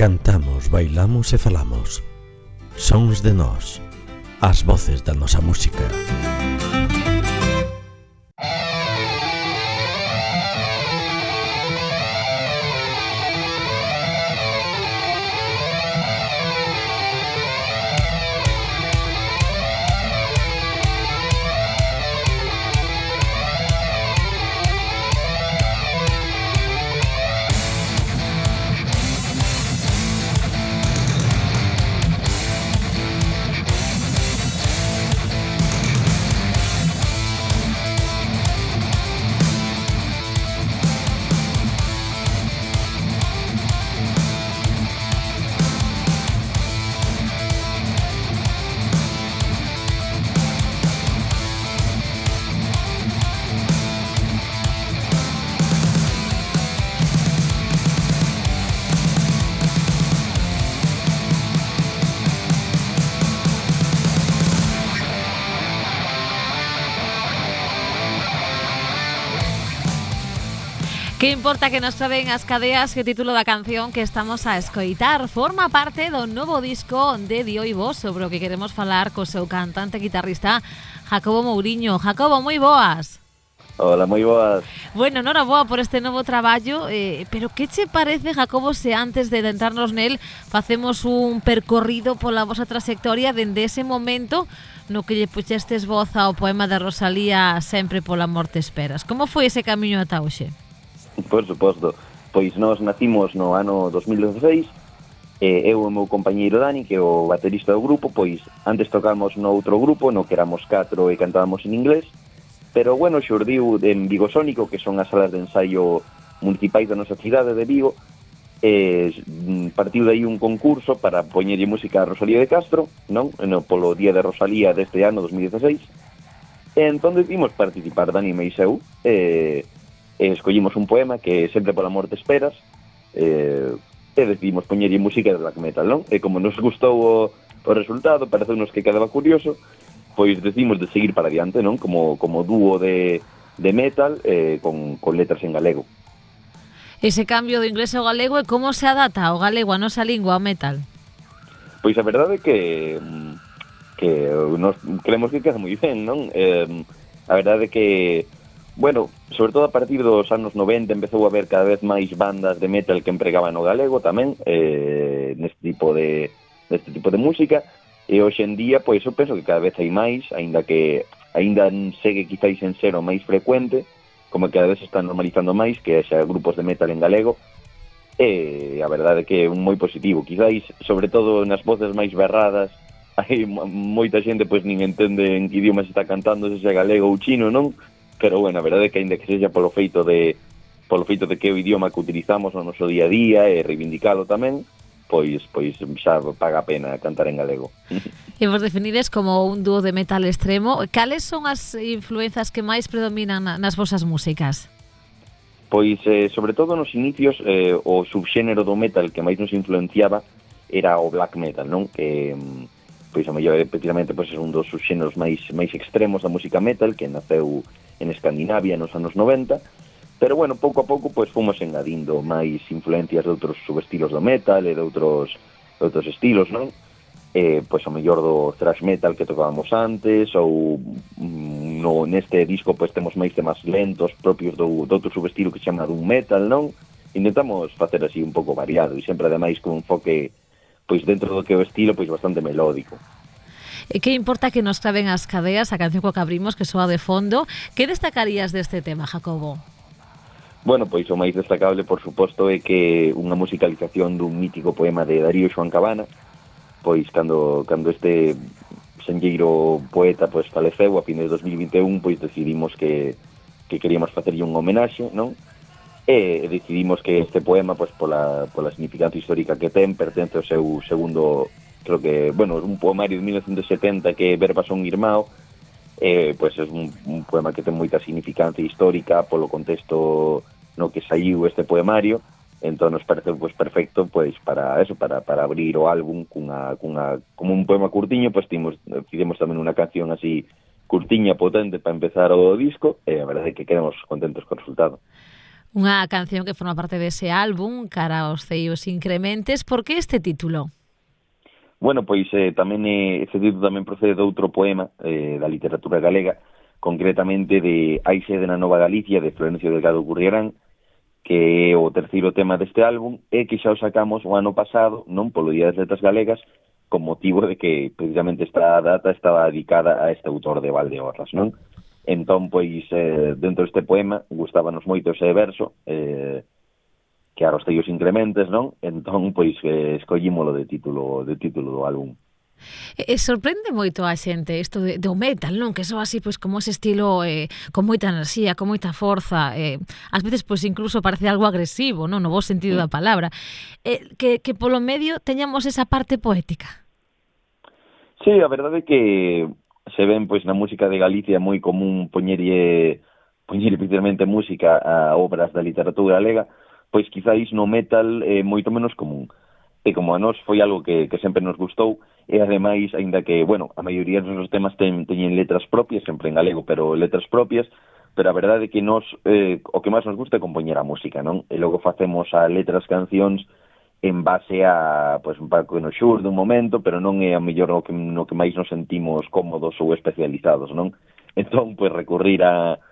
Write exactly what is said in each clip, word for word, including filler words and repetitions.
Cantamos, bailamos e falamos. Sons de nós, as voces da nosa música. Que importa que nos traen as cadeas que o título da canción que estamos a escoitar forma parte do novo disco de Dio e Vos, sobre o que queremos falar co seu cantante e guitarrista Jacobo Mouriño. Jacobo, moi boas. Hola, moi boas. Bueno, noraboa por este novo traballo, eh, pero que che parece, Jacobo, se antes de adentrarnos nel facemos un percorrido pola vosa trayectoria dende ese momento no que lle puxestes voz ao poema de Rosalía Sempre pola morte esperas? Como foi ese camiño ata hoxe? Por suposto, pois nós nacimos no ano dos mil dezasseis, e eu e o meu compañeiro Dani, que é o baterista do grupo, pois antes tocamos no outro grupo, no que éramos catro e cantábamos en inglés, pero bueno, xurdiu en Vigo Sónico, que son as salas de ensaio municipais da nosa cidade de Vigo, e partiu de aí un concurso para poñerlle música a Rosalía de Castro, non? No, polo día de Rosalía deste ano dos mil dezasseis, e entón decidimos participar Dani e eu, e e escollimos un poema que Sempre pola morte esperas, e, e decidimos poñerlle música de black metal, non? E como nos gustou o, o resultado, pareceunos que quedaba curioso, pois decidimos de seguir para adiante, non? Como, como dúo de, de metal eh, con, con letras en galego. Ese cambio do inglés ao galego e como se adapta ao galego, a nosa lingua, ao metal? Pois a verdade é que que nos creemos que queda moi ben, non? Eh, a verdade é que bueno, sobre todo a partir dos anos noventa empezou a haber cada vez máis bandas de metal que empregaban o galego tamén, eh, neste tipo de neste tipo de música, e hoxe en día, pois eu penso que cada vez hai máis, aínda que aínda segue quizáis en ser o máis frecuente, como que cada vez se está normalizando máis que xa grupos de metal en galego, e a verdade é que é moi positivo, quizáis, sobre todo nas voces máis berradas, hai moita xente pois nin entende en que idioma se está cantando, se é galego ou chino, non? Pero, bueno, a verdade é que ainda que sexa polo feito de polo feito de que o idioma que utilizamos no noso día a día e reivindicalo tamén, pois pois xa paga a pena cantar en galego. E vos definides como un dúo de metal extremo. Cales son as influenzas que máis predominan nas vosas músicas? Pois, eh, sobre todo nos inicios, eh, o subxénero do metal que máis nos influenciaba era o black metal, non? Que pois a mellor efectivamente pois é un dos subxéneros máis máis extremos da música metal, que naceu en Escandinavia nos anos noventa, pero bueno, pouco a pouco pois fomos engadindo máis influencias de outros subestilos do metal e de outros, de outros estilos, non? Eh, pois a mellor do thrash metal que tocábamos antes, ou no, neste disco pois temos máis temas lentos propios do, do outro subestilo que se chama doom metal, non? Intentamos facer así un pouco variado e sempre ademais con un enfoque pois dentro do que é o estilo pois bastante melódico. E que importa que nos claven as cadeas, a canción co que abrimos, que soa de fondo? Que destacarías deste tema, Jacobo? Bueno, pois o máis destacable, por suposto, é que unha musicalización dun mítico poema de Darío Xoán Cabana, pois cando cando este senlleiro poeta pois faleceu a fines de dos mil vinte e un, pois decidimos que, que queríamos facerlle un homenaxe, non? E decidimos que este poema, pois pola, pola significancia histórica que ten, pertence ao seu segundo, creo que, bueno, un poemario de mil novecientos setenta que é Verbas son Irmão, eh, pois é un, un poema que ten moita significancia histórica polo contexto no que saiu este poemario, entón nos parece pois perfecto pois para eso, para, para abrir o álbum cunha, cunha, como un poema curtiño, pois timos, fizemos tamén unha canción así curtiña, potente para empezar o disco, e a verdade é que quedamos contentos co resultado. Unha canción que forma parte dese álbum, Cara aos ceos incrementes. Por que este título? Bueno, pois eh, tamén eh, ese título tamén procede de outro poema eh, da literatura galega, concretamente de Hai sede na Nova Galicia, de Florencio Delgado Gurriarán, que é o terceiro tema deste álbum, e que xa o sacamos o ano pasado, non polo Día das Letras Galegas, con motivo de que precisamente esta data estaba dedicada a este autor de Valdeorras, non? Entón, pois, eh, dentro deste poema, gustábanos moito ese verso, eh, que a os teus incrementes, non? Entón, pois, eh, escollímolo de título de título do álbum. E, e sorprende moito a xente isto de, do metal, non? Que só así, pois, como ese estilo eh, con moita enerxía, con moita forza, eh, ás veces, pois, incluso parece algo agresivo, non? No bo sentido da palabra. Eh, que, que polo medio teñamos esa parte poética. Sí, a verdade é que se ven, pois, na música de Galicia moi común poñerlle, poñerlle especialmente música a obras da literatura galega, pois quizáis no metal é moito menos común. E como a nós foi algo que, que sempre nos gustou, e ademais, aínda que, bueno, a maioría dos nosos temas ten, teñen letras propias, sempre en galego, pero letras propias, pero a verdade é que nós, eh, o que máis nos gusta é compoñer a música, non? E logo facemos a letras cancións en base a, pois, un pouco no xur dun momento, pero non é a mellor no que, no que máis nos sentimos cómodos ou especializados, non? Entón, pois, recurrir a,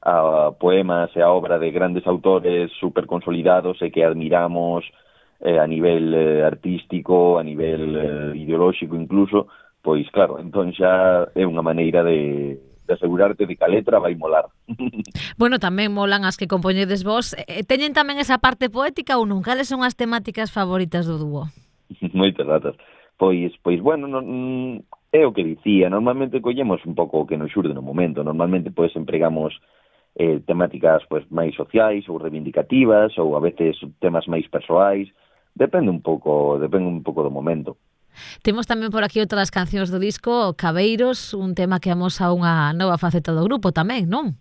a poemas e a obra de grandes autores super consolidados e que admiramos eh, a nivel eh, artístico, a nivel eh, ideolóxico incluso, pois, claro, entón xa é unha maneira de, de asegurarte de que a letra vai molar. Bueno, tamén molan as que compoñedes vos. E teñen tamén esa parte poética ou non? Cales son as temáticas favoritas do dúo? Moitas datas. Pois, pois bueno, non, é o que dicía. Normalmente collemos un pouco o que nos xurde no momento. Normalmente, pois, empregamos eh, temáticas pois máis sociais ou reivindicativas, ou a veces temas máis persoais. Depende un pouco, depende un pouco do momento. Temos tamén por aquí outras cancións do disco, Cabeiros, un tema que amosa unha nova faceta do grupo tamén, non?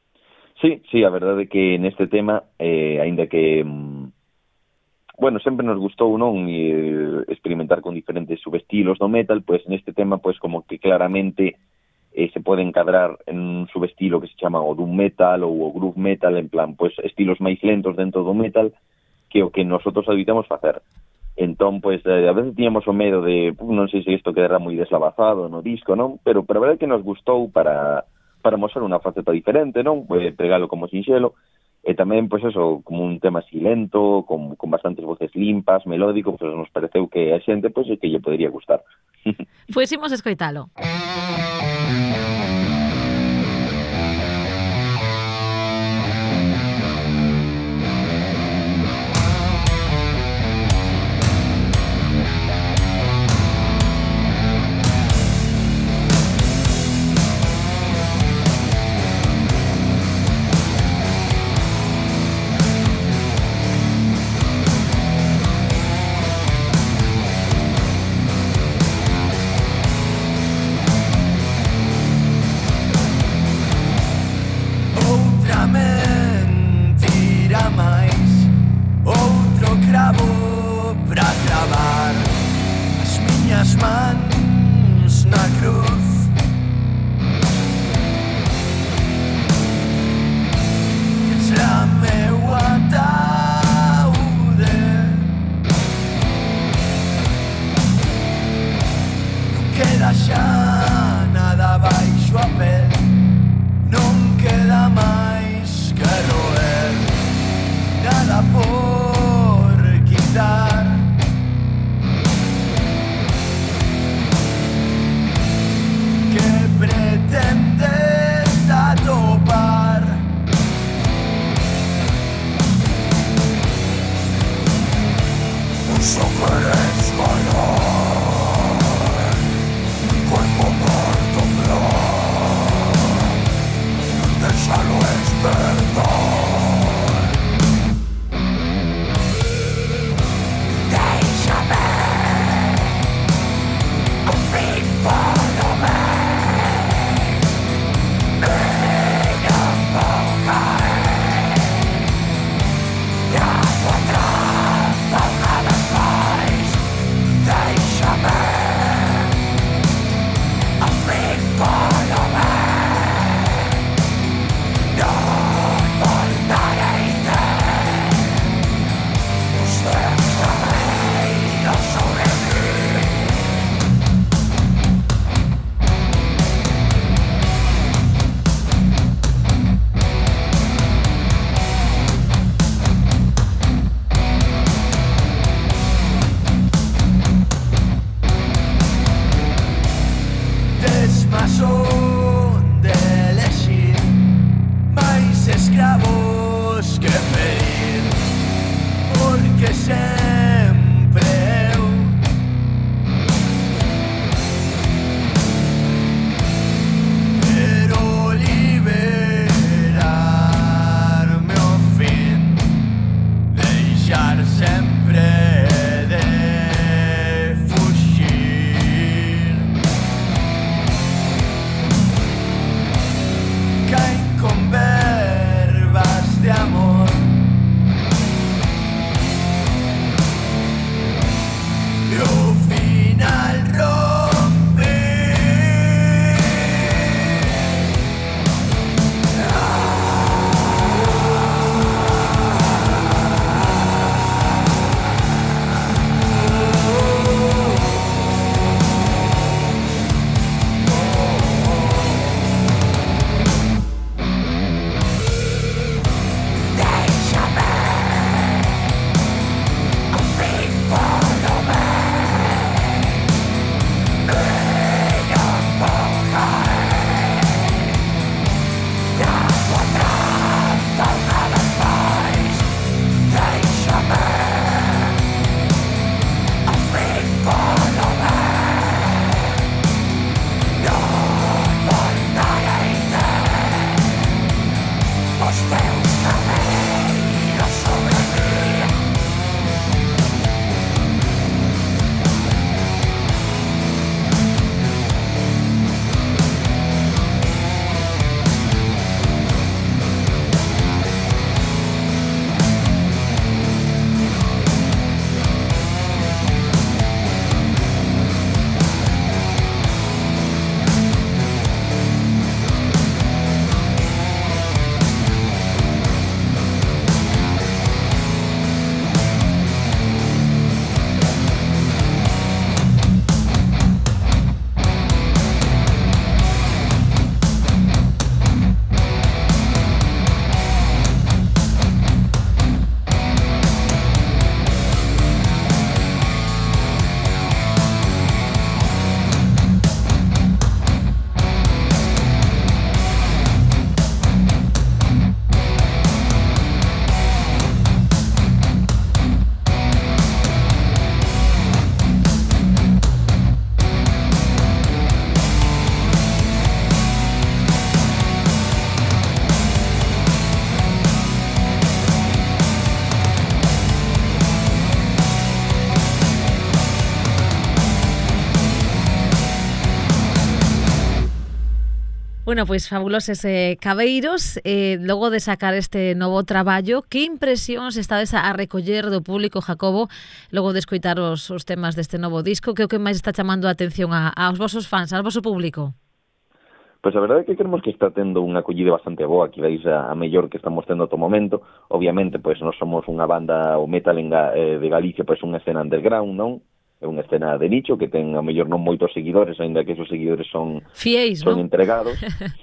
Sí, sí, a verdade é que neste tema, eh, aínda que, bueno, sempre nos gustou, non, e, experimentar con diferentes subestilos do metal, pois neste tema, pois como que claramente eh, se pode encadrar en un subestilo que se chama o doom metal ou o groove metal, en plan, pois estilos máis lentos dentro do metal, que o que nosotros habitamos facer. Entón, pois, eh, a veces tiñamos o medo de, non sei se isto quedará moi deslavazado no disco, non? Pero, pero a verdade é que nos gustou para, para mostrar unha faceta diferente, non? Pues, pregalo como sinxelo, e tamén, pois, eso, como un tema así lento, con, con bastantes voces limpas, melódico, pois nos pareceu que a xente, pois, que lle podería gustar. Pois imos escoitalo. Deixa que sempre eu. Quero liberarme ao fin, deixar sempre de fuxir. Caen con verbas de amor e ao final romper. Bueno, pois fabulosos eh, Cabeiros, eh, logo de sacar este novo traballo, que impresións estades a recoller do público, Jacobo, logo de escoitar os, os temas deste novo disco? Que é o que máis está chamando a atención a, aos vosos fans, ao voso público? Pois a verdade é que creemos que está tendo unha acollida bastante boa, que veis a, a mellor que estamos tendo ata o momento. Obviamente, pois nós somos unha banda, o metal en Ga, eh, de Galicia, pois unha escena underground, non? É unha escena de nicho que ten a mellor non moitos seguidores, aínda que esos seguidores son Fiéis, son non? entregados.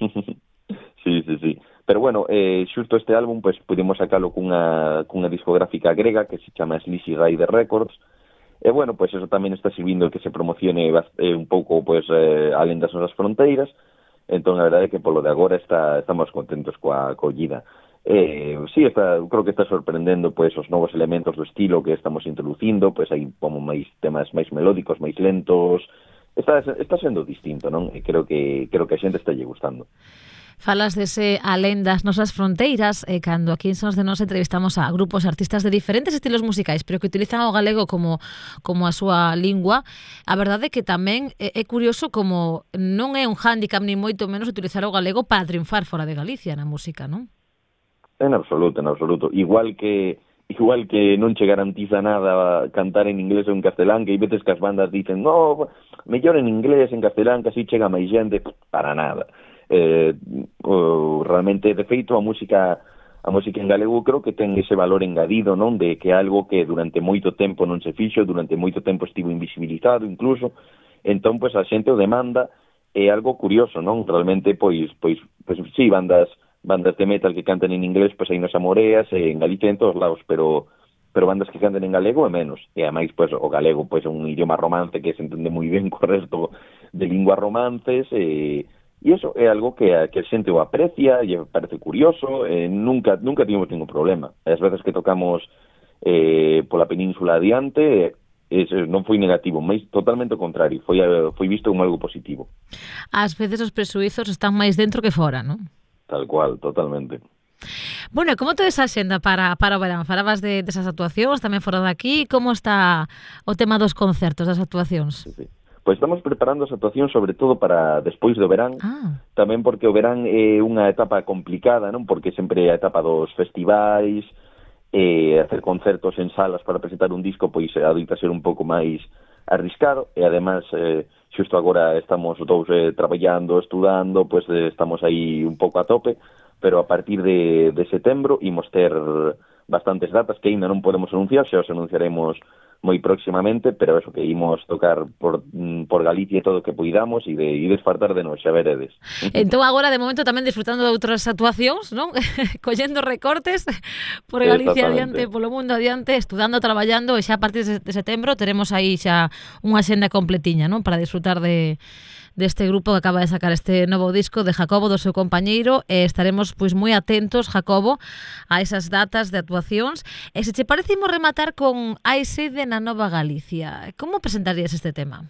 Sí, sí, sí. Pero bueno, eh, xusto este álbum pois pudimos sacalo cunha cunha discográfica grega que se chama Sleazy Rider Records. E bueno, pois eso tamén está sirvindo que se promocione eh, un pouco pois eh, alén das nosas fronteiras. Entón a verdade é que polo de agora está estamos contentos coa acollida. Eh, sí, está, creo que está sorprendendo pois os novos elementos do estilo que estamos introducindo, pois hai como máis temas máis melódicos, máis lentos. Está está sendo distinto, non? E creo que creo que a xente está lle gustando. Falas dese alén das nosas fronteiras, eh, cando aquí en Sons de Nós entrevistamos a grupos artistas de diferentes estilos musicais, pero que utilizan o galego como como a súa lingua. A verdade é que tamén é, é curioso como non é un hándicap ni moito menos utilizar o galego para triunfar fora de Galicia na música, non? En absoluto, en absoluto. Igual que igual que non che garantiza nada cantar en inglés ou en castelán, que hai veces que as bandas dicen no, mellor en inglés, en castelán, que así chega máis xente, para nada. Eh, oh, realmente, de feito, a música a música en galego creo que ten ese valor engadido, non? De que algo que durante moito tempo non se fixo, durante moito tempo estivo invisibilizado incluso, entón, pois, a xente o demanda, é algo curioso, non? Realmente, pois, pois, pois, sí, bandas bandas de metal que cantan en inglés, pois aí nos amoreas, en Galicia en todos lados, pero pero bandas que cantan en galego é menos. E ademais, pois, o galego pois é un idioma romance que se entende moi ben co resto de linguas romances, e, e iso é algo que a, que a xente o aprecia, e parece curioso, e nunca nunca tivemos ningún problema. As veces que tocamos eh, pola península adiante, es, non foi negativo, mas totalmente o contrario, foi, foi visto como algo positivo. Ás veces os presuizos están máis dentro que fora, non? Tal cual, totalmente. Bueno, como tedes a xenda para, para o verán? Falabas de, desas actuacións tamén fora de aquí. Como está o tema dos concertos, das actuacións? Sí, sí. Pois estamos preparando as actuacións sobre todo para despois do verán, Ah. tamén porque o verán é unha etapa complicada, non? Porque sempre é a etapa dos festivais, eh, hacer concertos en salas para presentar un disco, pois adoita ser un pouco máis arriscado, e además, eh, xusto agora estamos todos eh, traballando, estudando, pois eh, estamos aí un pouco a tope, pero a partir de, de setembro imos ter bastantes datas que ainda non podemos anunciar, xa os anunciaremos moi próximamente, pero eso, que imos tocar por, por Galicia todo o que poidamos e de, e desfartar de nos, xa veredes. Entón agora, de momento, tamén disfrutando de outras actuacións, non? Collendo recortes por Galicia adiante, polo mundo adiante, estudando, traballando, e xa a partir de setembro teremos aí xa unha xenda completiña, non? Para disfrutar de deste grupo que acaba de sacar este novo disco de Jacobo, do seu compañeiro, e estaremos pois moi atentos, Jacobo, a esas datas de actuacións. E se che parece, imos rematar con Hai sede na Nova Galicia. Como presentarías este tema?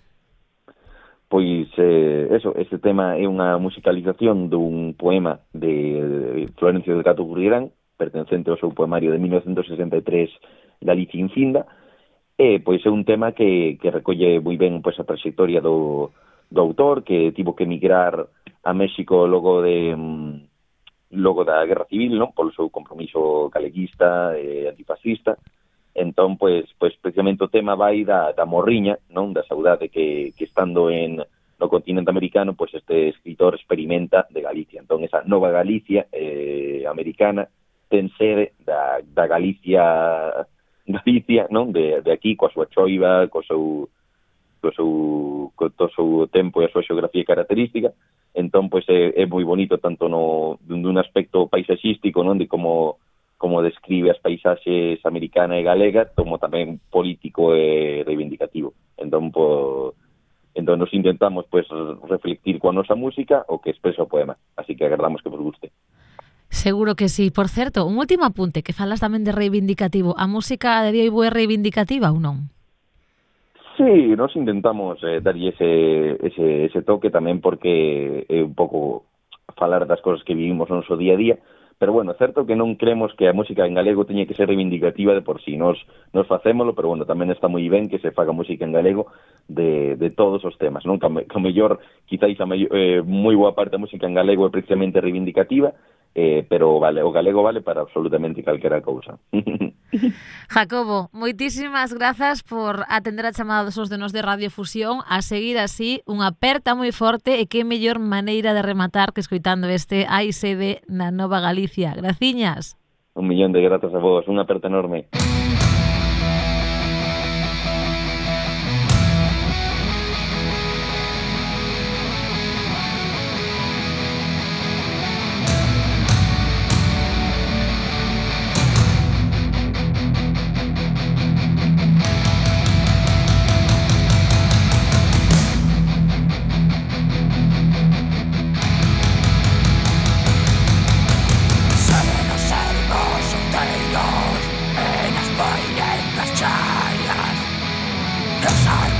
Pois, eh, eso, este tema é unha musicalización dun poema de Florencio del Gato Gurriarán, pertencente ao seu poemario de mil novecentos sesenta e tres, Galicia Infinda, e pois é un tema que, que recolle moi ben pois, a trayectoria do do autor, que tivo que emigrar a México logo de logo da Guerra Civil, non? Polo seu compromiso galeguista e antifascista. Entón, pois, pois precisamente o tema vai da, da morriña, non? Da saudade que, que estando en no continente americano, pois este escritor experimenta de Galicia. Entón, esa nova Galicia eh, americana ten sede da, da Galicia Galicia, non? De, de aquí, coa súa choiva, co seu co seu, co todo o seu tempo e a súa xeografía característica. Entón, pois, é, é moi bonito tanto no dun aspecto paisaxístico, non? De como, como describe as paisaxes americana e galega, como tamén político e reivindicativo. Entón, po, entón nos intentamos, pois, reflectir coa nosa música o que expresa o poema. Así que agardamos que vos guste. Seguro que sí. Por certo, un último apunte, que falas tamén de reivindicativo. A música de Vivo é reivindicativa ou non? Sí, nos intentamos eh, darlle ese, ese, ese toque tamén porque é un pouco falar das cosas que vivimos no noso día a día, pero bueno, é certo que non creemos que a música en galego teña que ser reivindicativa de por sí, nos, nos facémolo, pero bueno, tamén está moi ben que se faga música en galego de, de todos os temas, non? Que o mellor, quizáis a mellor, eh, moi boa parte da música en galego é precisamente reivindicativa, eh, pero vale, o galego vale para absolutamente calquera cousa. Jacobo, moitísimas grazas por atender a chamada dos de nos de Radio Fusión. A seguir así, unha aperta moi forte, e que mellor maneira de rematar que escoitando este Hai sede na Nova Galicia. Graciñas. Un millón de grazas a vos, unha aperta enorme. Los